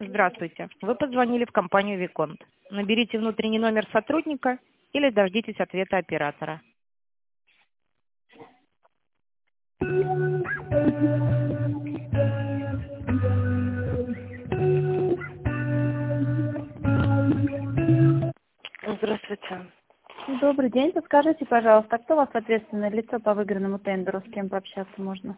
Здравствуйте. Вы позвонили в компанию Виконт. Наберите внутренний номер сотрудника или дождитесь ответа оператора. Здравствуйте. Добрый день. Подскажите, пожалуйста, кто у вас ответственное лицо по выигранному тендеру, с кем пообщаться можно?